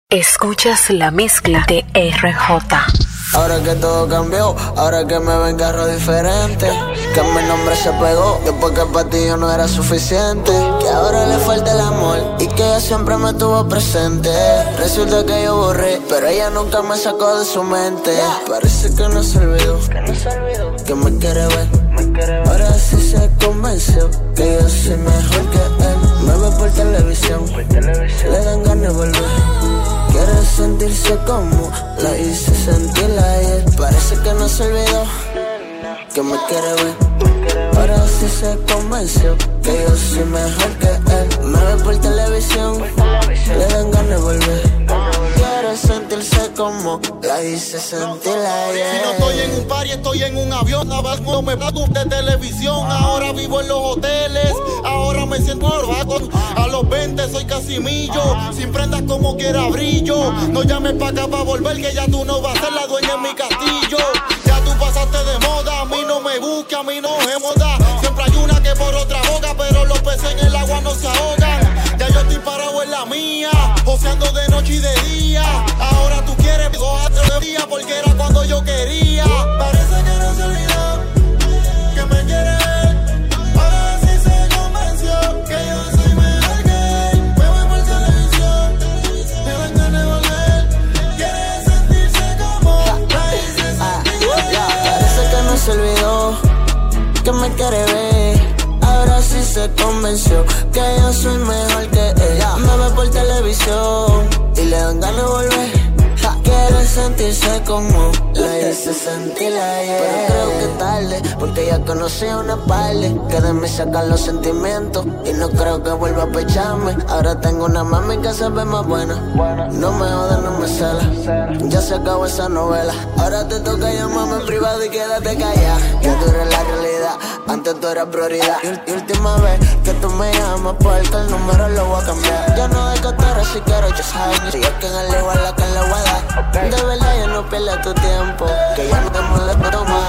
Escuchas la mezcla de RJ. Ahora que todo cambió, ahora que me ven carro diferente, que mi nombre se pegó, después que para ti yo no era suficiente, que ahora le falta el amor y que ella siempre me tuvo presente. Resulta que yo borré, pero ella nunca me sacó de su mente. Parece que no se olvidó, que me quiere ver. Ahora sí se convenció que yo soy mejor que él. Me ve por televisión, le dan ganas de volver. Quiere sentirse como la hice sentir ayer. Parece que no se olvidó que me quiere ver. Ahora sí se convenció que yo soy mejor que él. Me ve por televisión, le dan ganas de volver. Quiere sentirse como la hice sentir ayer. Si no estoy en un party, estoy en un avión. Abajo me plato de televisión. Ahora vivo en los hoteles, ahora me siento normal. A los 20 soy Casimillo, sin prendas como quiera brillo. No llames pa' acá pa' volver, que ya tú no vas a ser la dueña en mi castillo. Ya tú pasaste de moda, a mí no me busca, a mí no me moda. Siempre hay una que por otra boca, pero los peces en el agua no se ahogan. Ya yo estoy parado en la mía, joseando de noche y de día. Ahora tú quieres gozarte de día, porque era cuando yo quería. Parece que no se olvidó que me quiere ver. Ahora sí se convenció que yo soy mejor que él. Me voy por televisión, me van ganas de volver. Quiere sentirse como la hice sentir. Parece que no se olvidó que me quiere ver. Ahora sí se convenció que yo soy mejor que ella. Me ve por televisión y le dan ganas de volver. Quiere sentirse como la hice sentir ayer. Pero creo que tarde, porque ya conocí a una parle que de mí sacan los sentimientos y no creo que vuelva a pecharme. Ahora tengo una mami que se ve más buena. No me joda, no me cela. Ya se acabó esa novela. Ahora te toca llamarme en privado y quédate callada. Que tú eres la realidad, antes tú eras prioridad. Y última vez que tú me llamas, porque el número lo voy a cambiar. Ya no hay cotero si quiero, yo sabes. Si es que en el igual la que le voy a dar. De verdad ya no pierdas tu tiempo, que ya no te molesto más.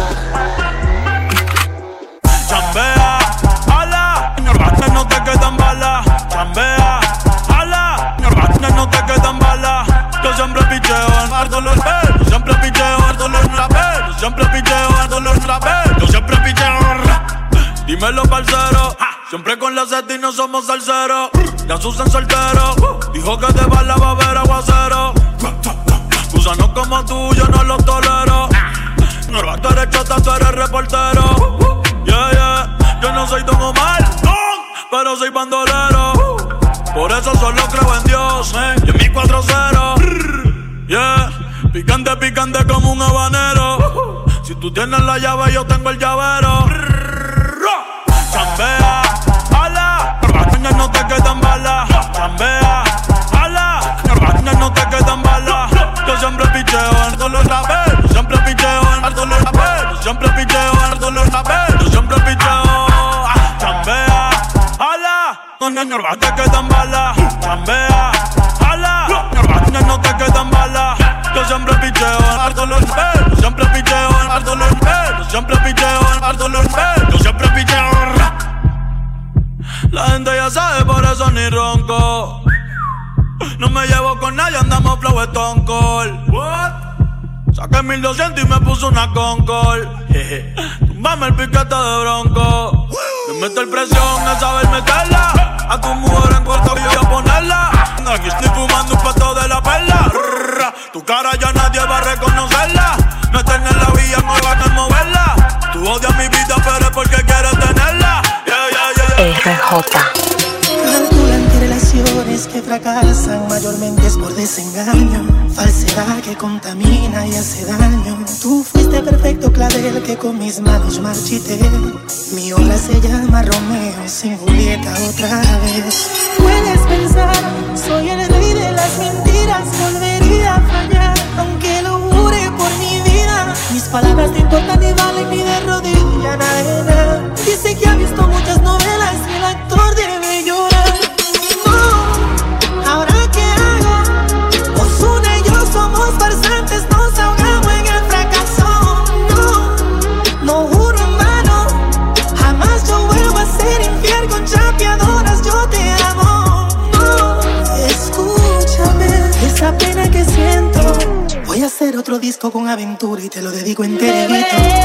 Chambea, ala, señor Batman, no te quedan balas. Chambea, ala, señor Batman, no te quedan balas. Yo siempre picheo en harto los ver. Yo siempre picheo en harto los rapper. Yo siempre picheo en harto los rapper. Yo siempre picheo. Dímelo, parcero. Siempre con la seta y no somos salseros. Ya Susan soltero. Dijo que de bala va a haber aguacero. Gusanos como tú, yo no los tolero. No, tú eres chota, tú eres reportero. Yeah, yeah. Yo no soy Don Omar, pero soy bandolero. Por eso solo creo en Dios, y en mi 4-0. Yeah. Picante, picante como un habanero. Si tú tienes la llave, yo tengo el llavero. Chambea, ala, norbañas no te quedan balas. Chambea, ala, norbañas no te quedan balas. Yo siempre picheo en todos los rappers. Yo siempre picheo en todos los rappers. Yo siempre picheo en todos los rappers. Yo siempre picheo. Chambea, ala, norbañas te quedan balas. Chambea, ala, norbañas no te quedan balas. Yo siempre picheo en todos los rappers. Yo siempre picheo en todos los rappers. Yo siempre picheo en todos los rappers. Yo siempre picheo. La gente ya sabe, por eso ni ronco. No me llevo con nadie, andamos flow Stone Cold. What? Saqué 1200 y me puso una Concord. Tumbame el piquete de bronco. Me meto presión a saber meterla. A tu mujer en cuarto voy a ponerla. Aquí estoy fumando un pato de la perla. Tu cara ya nadie va a reconocerla. No tengo en la vía, no van a moverla. Tú odias mi vida, pero es porque quieres tenerla. RJ. Calculan que relaciones que fracasan mayormente es por desengaño, falsedad que contamina y hace daño. Tú fuiste perfecto clavel que con mis manos marchité. Mi obra se llama Romeo sin Julieta otra vez. Puedes pensar, soy el rey de las mentiras, volvería a fallar, aunque lo jure por mi vida. Mis palabras te importan y valen ni de rodilla, nada. Dice que ha visto muchas novelas y el actor debe llorar. No, ¿ahora qué hago? Ozuna y yo somos farsantes, nos ahogamos en el fracaso. No, no juro en vano, jamás yo vuelvo a ser infiel con chapeadoras. Yo te amo, no, escucha. esa pena que siento. Voy a hacer otro disco con aventura y te lo dedico enterito.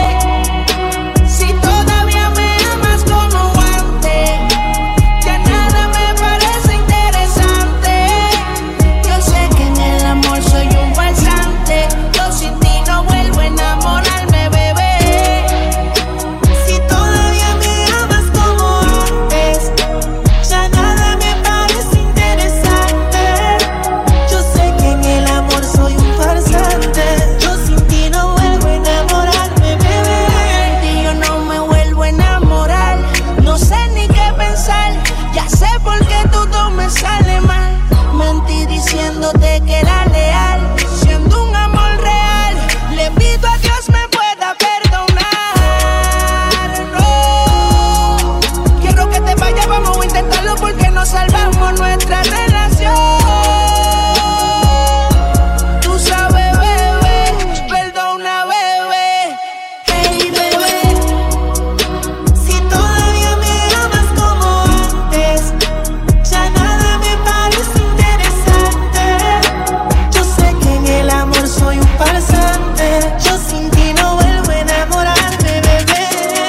Si todavía me amas como antes, ya nada me parece interesante. Yo sé que en el amor soy un farsante. Yo sin ti no vuelvo a enamorarme, bebé. Si todavía me amas como antes, ya nada me parece interesante. Yo sé que en el amor soy un farsante. Yo sin ti no vuelvo a enamorarme, bebé. Y yo no me vuelvo a enamorar. No sé ni qué pensar. Ya sé por qué todo me sale mal. Mentí diciéndote que era leal, siendo un amor real. Le pido a Dios me pueda perdonar. No quiero que te vayas, vamos a intentarlo porque no salvamos nuestra relación. Tú sabes, bebé, perdona, bebé. Hey, bebé. Si todavía me amas como antes, ya nada me parece interesante. Yo sé que en el amor soy un farsante. Yo sin ti no vuelvo a enamorarme, bebé.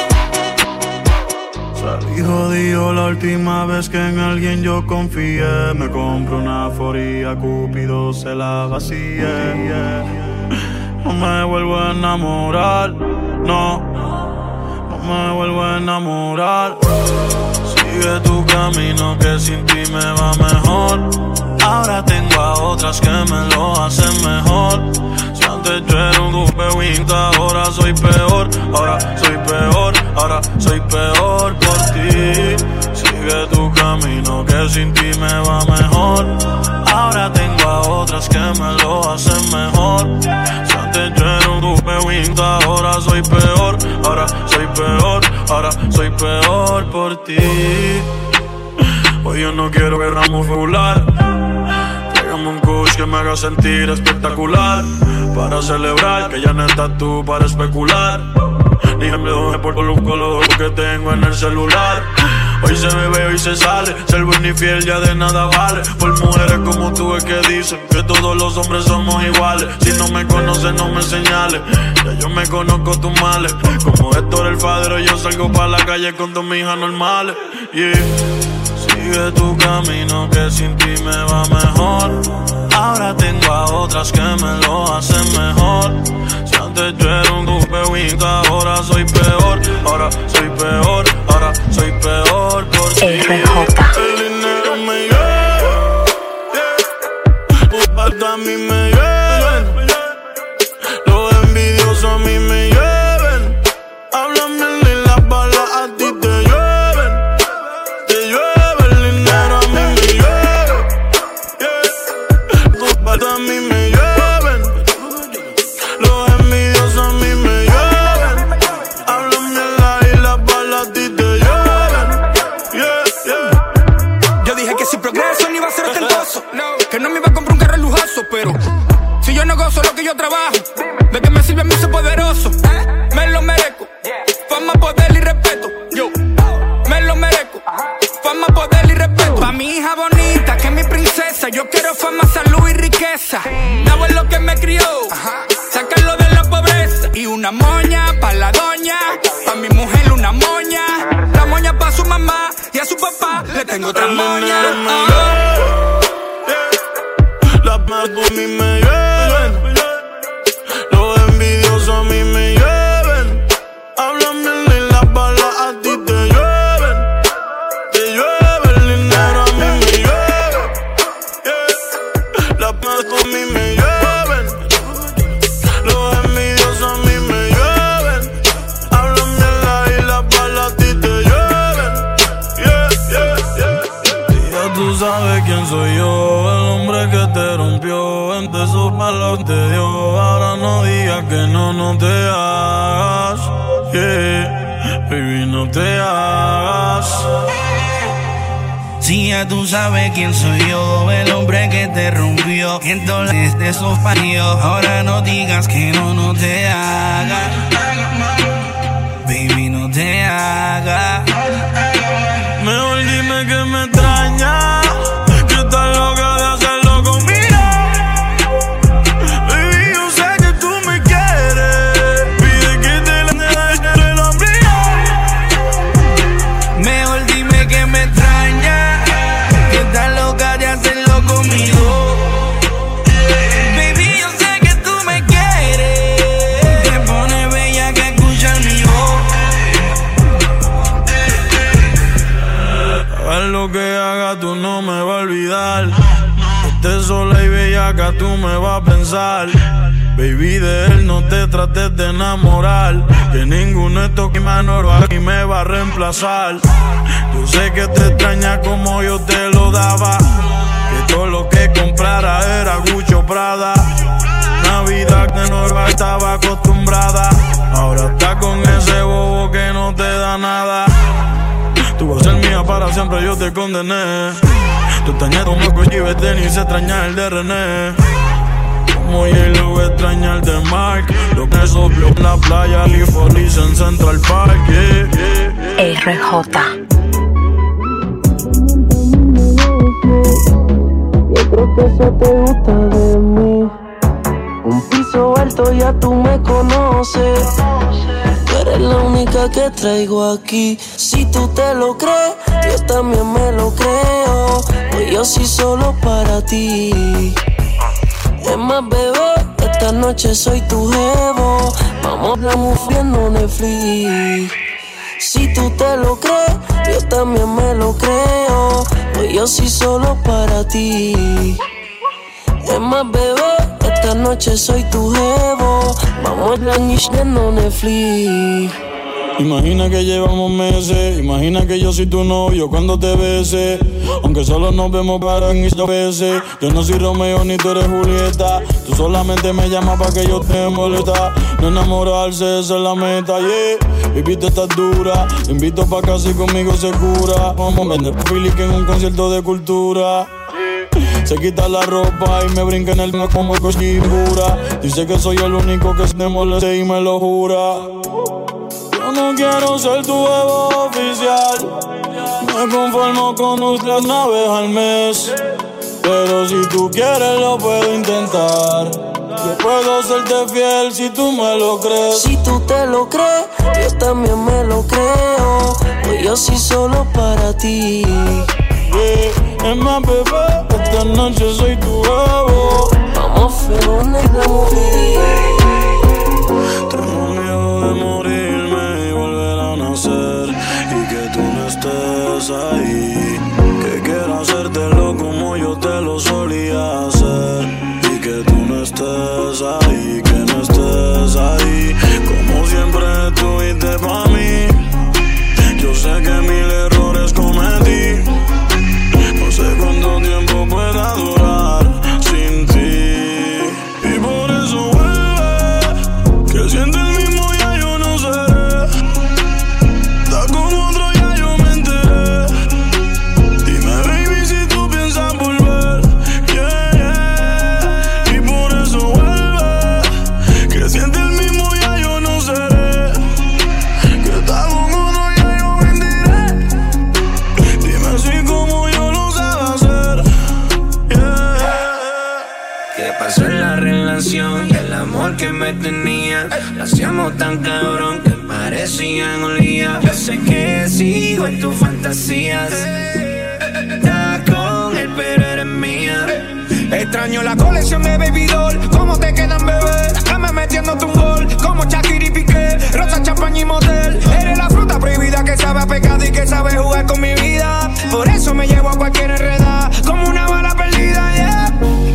Salí jodido la última vez que en alguien yo confié. Me compro una foría, Cupido se la vacíe. No me vuelvo a enamorar, no me vuelvo a enamorar. Sigue tu camino que sin ti me va mejor. Ahora tengo a otras que me lo hacen mejor. Si antes yo era un winta, ahora soy peor. Ahora soy peor, ahora soy peor por ti. Sigue tu camino que sin ti me va mejor. Ahora tengo a otras que me lo hacen mejor. Si antes yo era un winta, ahora soy peor. Ahora soy peor, ahora soy peor por ti. Hoy yo no quiero guerra muscular. Tráigame un kush que me haga sentir espectacular. Para celebrar que ya no estás tú para especular. Ni me doy por los colores que tengo en el celular. Hoy se bebe, hoy se sale. Ser bueno y fiel ya de nada vale. Por mujeres como tú es que dicen que todos los hombres somos iguales. Si no me conoces no me señales. Ya yo me conozco tus males. Como Héctor el Fadero yo salgo pa' la calle con dos mis hijas normales. Yeah. Sigue tu camino que sin ti me va mejor. Ahora tengo a otras que me lo hacen mejor. Si antes yo era un winta, ahora soy peor. Ahora soy peor, ahora soy peor por ti. RJ. El dinero me lleva, tus patas a mí me llevan. Los envidiosos a mí me llevan. Háblame y las balas a ti te llueven. Te llueve el dinero a mí me lleva. Tus patas a mí me llevan. Los envidiosos a mí me llevan. Háblame y las balas a ti te llueven. Yo dije que si progreso ni iba a ser ostentoso, que no me iba a comprar un carro lujoso, pero si yo no gozo lo que yo trabajo, ¿de qué me sirve a mí ser poderoso? Me lo merezco, fama, poder y respeto. Yo me lo merezco, fama, poder y respeto. Pa' mi hija bonita, que es mi princesa, yo quiero fama, salud y riqueza. Mi abuelo que me crió, sacarlo de la pobreza. Y una moña pa' la doña, pa' mi mujer una moña. La moña pa' su mamá y a su papá le tengo otra moña. Las más por mí me llevan. Los envidiosos a mí me llevan. Háblame y las balas a ti te llueven. Te llueve el dinero a mí me lleva. Las más por mí me llevan. Los envidiosos a mí me llevan. Háblame y las balas a ti te llueven. Y ya tú sabes quién soy yo. El hombre que te rompió, entre sus malos te dio. Ahora no digas que no te hagas. Yeah, baby, no te hagas. Si ya tú sabes quién soy yo, el hombre que te rompió, entonces de esos parió. Ahora no digas que no te hagas. Baby, no te hagas. Mejor dime que me extraña, que estás loca de hacerlo conmigo. bellaca tú me vas a pensar. Baby, de él no te trates de enamorar, que ninguno de estos que aquí me va a reemplazar. Yo sé que te extraña como yo te lo daba, que todo lo que comprara era Gucci o Prada. Navidad de Norva estaba acostumbrada, ahora está con ese bobo que no te da nada. Tú vas a ser mía para siempre, yo te condené. Tú extrañas como Cochi Beteni, se extraña el de René. Como J-Lo extraña el de Mark. Lo que sopló en la playa, Lee Folies en Central Park, RJ. Yo creo que eso te gusta de mí. Un piso alto, ya tú me conoces. Tú eres la única que traigo aquí. Si tú te lo crees, yo también me lo creo. Pues yo sí solo para ti. Es más, bebé, esta noche soy tu jevo. Vamos a viendo Netflix. Si tú te lo crees, yo también me lo creo. Pues yo sí solo para ti. Es más, bebé, esta noche soy tu jevo. Vamos a viendo Netflix. Imagina que llevamos meses, imagina que yo soy tu novio cuando te bese. Aunque solo nos vemos para veces. Yo no soy Romeo ni tú eres Julieta. Tú solamente me llamas para que yo te molesta. No enamorarse, esa es la meta, yeah. Baby, tú estás dura, te invito pa' casa y conmigo se cura. Vamos a vender Philly que en un concierto de cultura. Se quita la ropa y me brinca en el mar como cochibura. Dice que soy el único que se te moleste y me lo jura. Yo no quiero ser tu jevo oficial. Me conformo con una vez al mes. Pero si tú quieres lo puedo intentar. Yo puedo serte fiel si tú me lo crees. Si tú te lo crees, yo también me lo creo. Pues yo sí solo para ti. Yeah. Es más, bebé, esta noche soy tu jevo. Vamos ferones de morir. Tengo miedo de morirme y volver a nacer, y que tú no estés ahí. Que quiero hacértelo como yo te lo solía hacer, y que tú no estés ahí, que no estés ahí. Como siempre estuviste pa' mí. Yo sé que mil errores cometí. No sé cuánto tiempo pueda durar sin ti. Y por eso vuelve, que siente el mismo ya yo no seré. Está con otro ya yo me enteré. Dime baby si tú piensas volver, yeah, yeah. Y por eso vuelve, que siente el mismo ya yo no seré. Que está con otro ya yo me enteré. Dime si como yo lo sabe hacer, yeah. ¿Qué pasó en la relación? El amor que me tenía, lo hacíamos tan cabrón que parecían un día. Yo sé que sigo en tus fantasías. Estás con él, pero eres mía. Extraño la colección de Baby Doll. ¿Cómo te quedan, bebé? Dame metiéndote un gol. Como Shakira y Piqué, rosa, champaña y motel. Eres la fruta prohibida que sabe a pecado y que sabe jugar con mi vida. Por eso me llevo a cualquier enredada, como una bala perdida, yeah.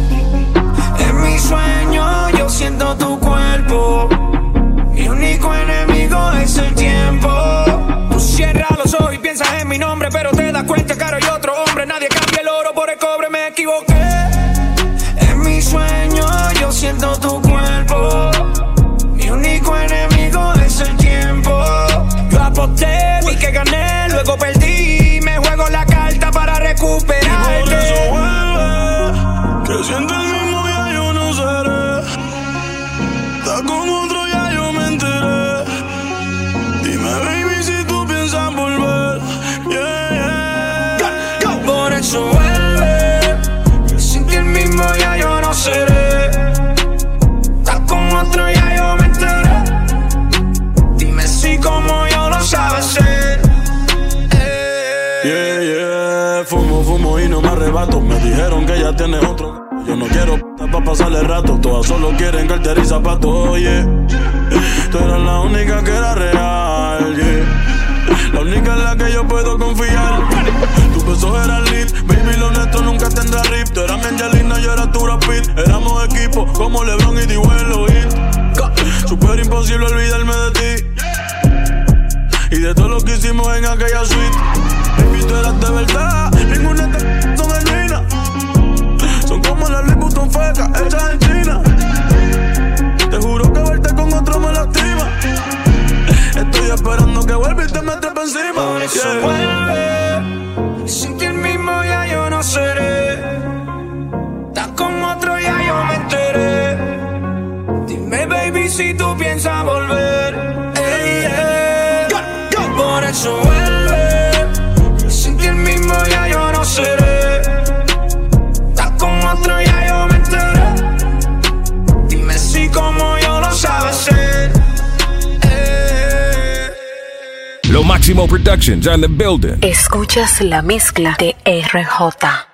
En mi sueño yo siento tu cuerpo. Mi único enemigo es el tiempo. Tú cierras los ojos y piensas en mi nombre, pero te das cuenta que ahora hay otro hombre. Nadie cambia el oro por el cobre, me equivoqué. En mi sueño yo siento tu cuerpo. Mi único enemigo es el tiempo. Yo aposté, vi que gané, luego perdí. Me juego la carta para recuperarte. Y por eso vuelve, que siente el mismo ya yo no seré. Está con otro ya yo me enteré. Dime baby si tú piensas volver, yeah, yeah. Por eso vuelve, que sin ti el mismo ya yo no seré. Estás con otro ya yo me enteré. Dime si como yo lo sabes hacer. Yeah, yeah. Fumo y no me arrebato. Me dijeron que ya tienes otro. Yo no quiero pa' pasarle rato. Todas solo quieren cartera y zapatos, yeah. Tú eras la única que era real, yeah. La única en la que yo puedo confiar. Tú Tus besos eran lit, baby, lo nuestro nunca tendrá rip. Tú eras mi Angelina, yo era tu Brad Pitt. Éramos equipo como LeBron y D-Well Hit. Super imposible olvidarme de ti y de todo lo que hicimos en aquella suite. Baby, tú eras de verdad, ninguna de son genuinas. Son como las Louis Vuitton fecas hechas en China. Te juro que verte con otro me lastima. Estoy esperando que vuelva y te me trepe encima. Por eso vuelve, sin ti el mismo ya yo no seré. Estás con otro ya yo me enteré. Dime baby si tú piensas volver. Por eso vuelve, sin ti el mismo ya yo no seré. Estás con otro ya yo me enteré. Dime si como yo lo sabes ser. Lo Máximo Productions on the building. Escuchas la mezcla de RJ.